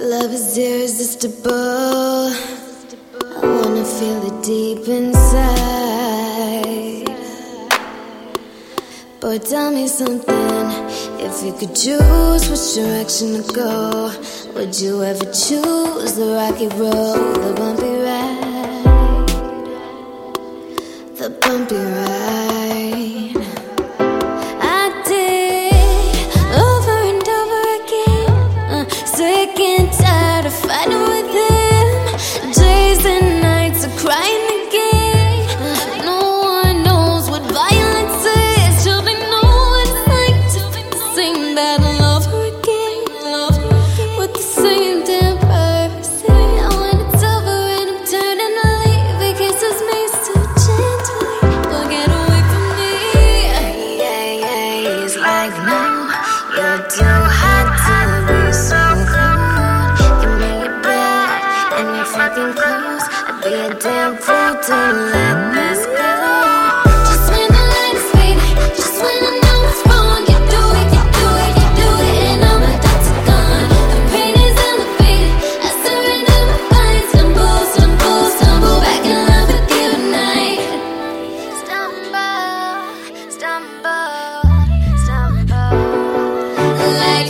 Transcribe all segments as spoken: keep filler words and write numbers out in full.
Love is irresistible. I wanna feel it deep inside. Boy, tell me something. If you could choose which direction to go, would you ever choose the rocky road, the bumpy ride, the bumpy ride? I did over and over again. uh, Sick and tired of fighting with him. Days and nights of crying again. No one knows what violence is till they know what it's like to fight the same battle over again, with the same damn person. Now when it's over and I'm turning to leave, he kisses me so gently. But get away from me. He's like, no, you're too hot to be so cold. Give me your back and your fucking clothes. I'd be a damn fool to let this go. Just when the light is fading, just when I know it's wrong, you do it, you do it, you do it, and all my doubts are gone. The pain is elevated. I surrender my fight, stumble, stumble, stumble back in love with you tonight. Stumble, stumble, stumble. Like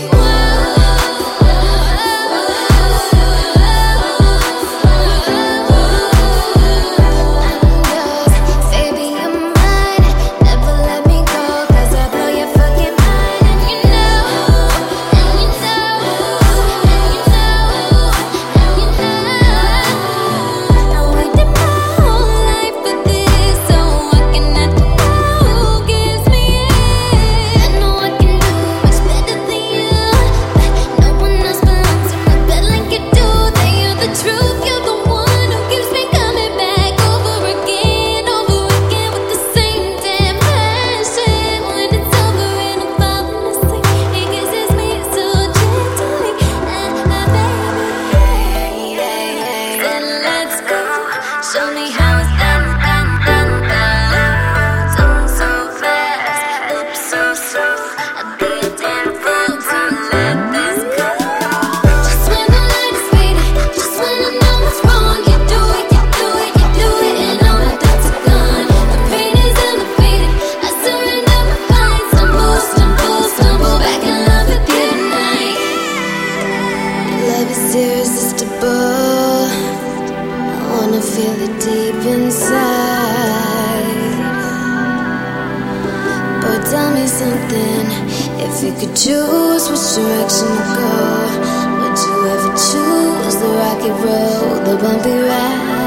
baby, you're mine. Never let me go, 'cause I blow your fucking mind. And you know, and you know, and you know, and you know. I waited my whole life for this, so I can let you know who gives me it. I know I can do much better than you, but no one else belongs in my bed like you do. That you're the truth, you're the one who keeps me coming back over again, over again with the same damn passion. When it's over and I'm falling asleep, he kisses me so gently. And my baby said, let's go. Show me how it's done, done, done, done. Tongue so fast, lips so slow. I'd be a damn fool to let this go. Just when the light is fading, just when I know it's wrong, you do it, you do it, you do it, and all my doubts are gone. The pain is elevated. I surrender my fight, stumble, stumble, stumble back in love with you tonight. Love is irresistible. I wanna feel it deep inside. But tell me something. If you could choose which direction to go, would you ever choose the rocky road, the bumpy ride?